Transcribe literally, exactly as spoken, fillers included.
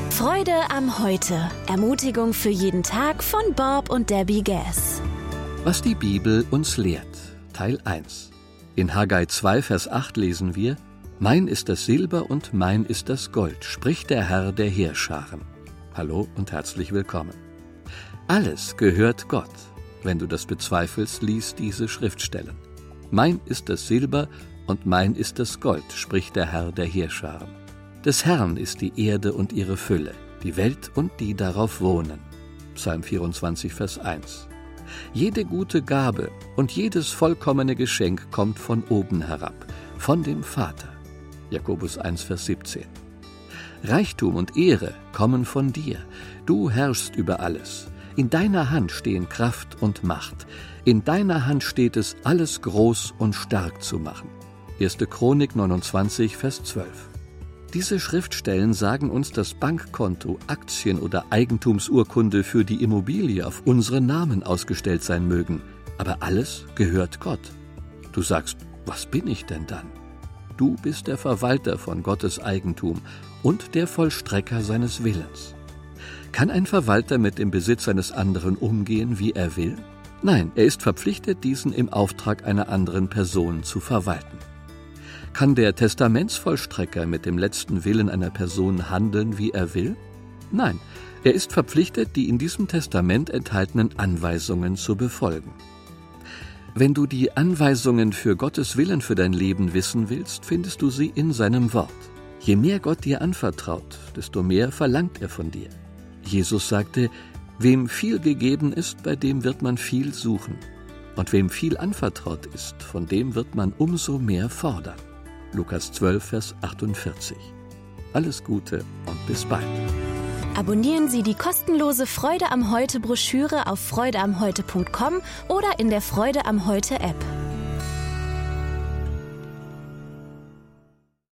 Freude am Heute. Ermutigung für jeden Tag von Bob und Debbie Gass. Was die Bibel uns lehrt. Teil eins. In Haggai zwei, Vers acht lesen wir: Mein ist das Silber und mein ist das Gold, spricht der Herr der Heerscharen. Hallo und herzlich willkommen. Alles gehört Gott. Wenn du das bezweifelst, lies diese Schriftstellen. Mein ist das Silber und mein ist das Gold, spricht der Herr der Heerscharen. Des Herrn ist die Erde und ihre Fülle, die Welt und die darauf wohnen. Psalm vierundzwanzig, Vers eins. Jede gute Gabe und jedes vollkommene Geschenk kommt von oben herab, von dem Vater. Jakobus eins, Vers siebzehn. Reichtum und Ehre kommen von dir. Du herrschst über alles. In deiner Hand stehen Kraft und Macht. In deiner Hand steht es, alles groß und stark zu machen. erste Chronik neunundzwanzig, Vers zwölf. Diese Schriftstellen sagen uns, dass Bankkonto, Aktien oder Eigentumsurkunde für die Immobilie auf unseren Namen ausgestellt sein mögen. Aber alles gehört Gott. Du sagst, was bin ich denn dann? Du bist der Verwalter von Gottes Eigentum und der Vollstrecker seines Willens. Kann ein Verwalter mit dem Besitz eines anderen umgehen, wie er will? Nein, er ist verpflichtet, diesen im Auftrag einer anderen Person zu verwalten. Kann der Testamentsvollstrecker mit dem letzten Willen einer Person handeln, wie er will? Nein, er ist verpflichtet, die in diesem Testament enthaltenen Anweisungen zu befolgen. Wenn du die Anweisungen für Gottes Willen für dein Leben wissen willst, findest du sie in seinem Wort. Je mehr Gott dir anvertraut, desto mehr verlangt er von dir. Jesus sagte, wem viel gegeben ist, bei dem wird man viel suchen. Und wem viel anvertraut ist, von dem wird man umso mehr fordern. Lukas zwölf, Vers achtundvierzig. Alles Gute und bis bald. Abonnieren Sie die kostenlose Freude am Heute Broschüre auf freude am heute punkt com oder in der Freude am Heute App.